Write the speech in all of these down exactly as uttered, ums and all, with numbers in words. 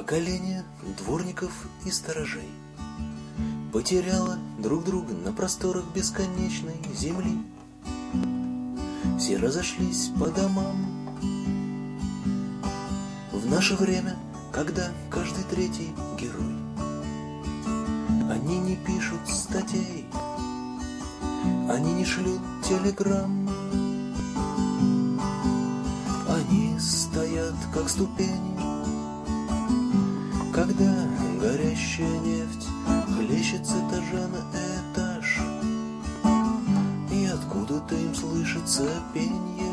Поколение дворников и сторожей потеряло друг друга на просторах бесконечной земли. Все разошлись по домам. В наше время, когда каждый третий герой, они не пишут статей, они не шлют телеграмм. Они стоят, как ступени, когда горящая нефть хлещет с этажа на этаж, и откуда-то им слышится пенье.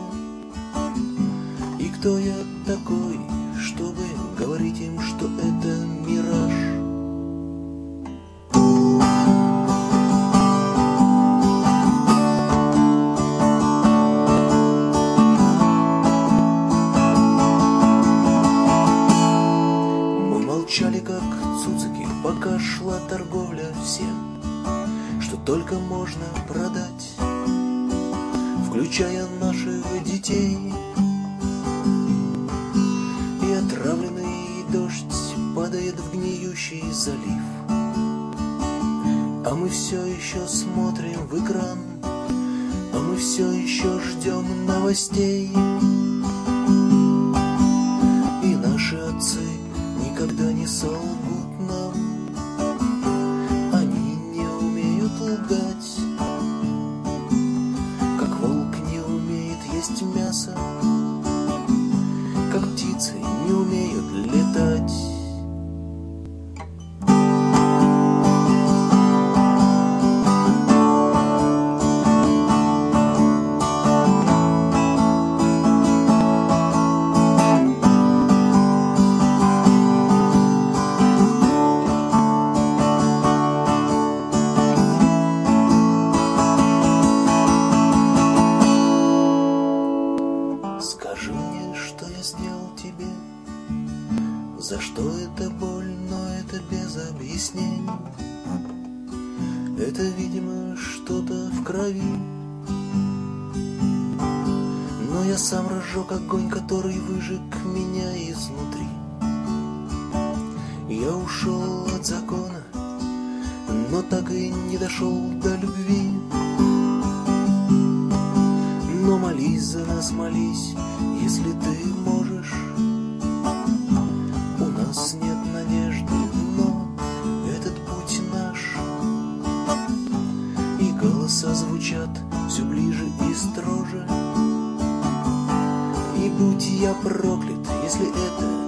И кто я такой, чтобы говорить им, что это мираж? Молчали, как цуцики, пока шла торговля всем, что только можно продать, включая наших детей. И отравленный дождь падает в гниющий залив, а мы все еще смотрим в экран, а мы все еще ждем новостей. И наши отцы никогда не солгут нам, они не умеют лгать, как волк не умеет есть мясо, как птицы не умеют летать. Скажи мне, что я сделал тебе, за что это боль, но это без объяснений. Это, видимо, что-то в крови, но я сам разжег огонь, который выжег меня изнутри. Я ушел от закона, но так и не дошел до любви. Но молись за нас, молись, если ты можешь. У нас нет надежды, но этот путь наш. И голоса звучат все ближе и строже. И будь я проклят, если это